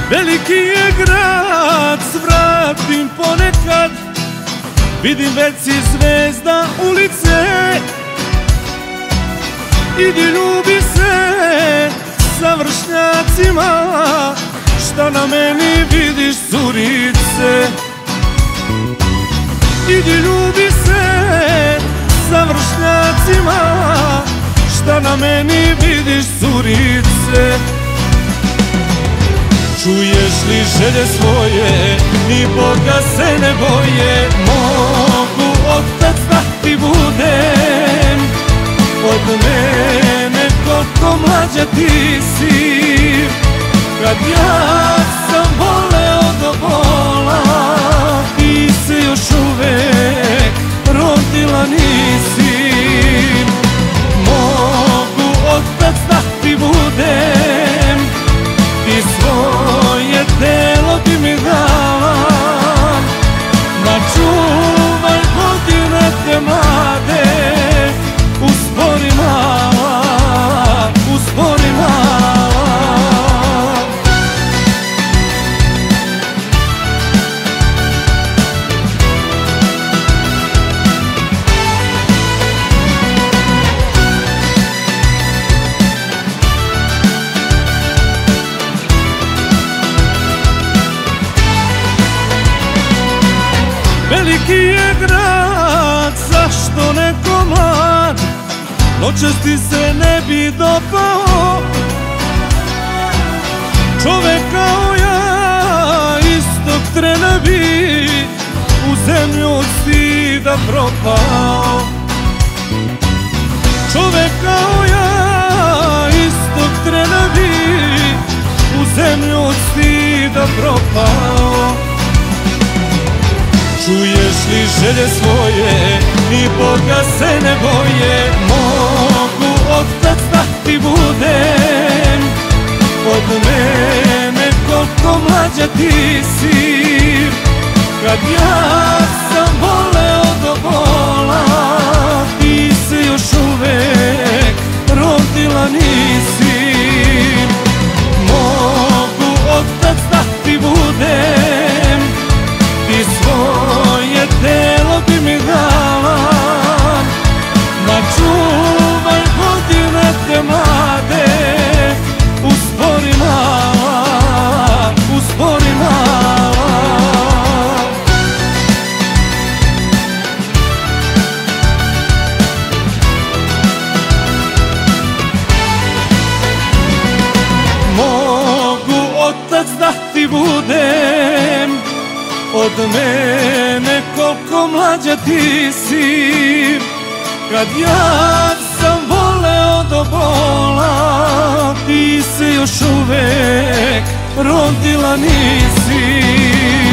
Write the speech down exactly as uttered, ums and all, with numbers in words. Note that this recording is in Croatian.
Veliki je grad, svratim ponekad, vidim već si zvezda ulice. Idi ljubi se sa vršnjacima, šta na meni vidiš curice. Idi ljubi se sa vršnjacima, šta na meni vidiš curice. Čuješ li želje svoje, ni Boga se ne boje. Mogu otac da ti budem, od mene koliko mlađa ti si. Kad ja sam voleo do bola, ti se još uvek rodila nisi. Mogu otac da ti budem, ti svoje telo bi mi dala, ma čuvaj godine te mlade, uspori mala, uspori mala. Veliki je grad, zašto neko mlad noćas ti se ne bi dopao? Čovek kao ja istog trena bi u zemlju od stida propao. Čovek kao ja istog trena bi u zemlju od stida propao. Čuješ li želje svoje, ni Boga se ne boje. Mogu otac da ti budem, od mene koliko mlađa ti si. Kad ja sam voleo do bola, ti se još uvek rodila nisi. Mogu otac da ti budem, ti svoje telo bi mi dala, ma čuvaj godine te mlade, uspori mala, uspori mala. Mogu otac da ti budem, od mene koliko mlađa ti si. Kad ja sam voleo do bola, ti se još uvek rodila nisi.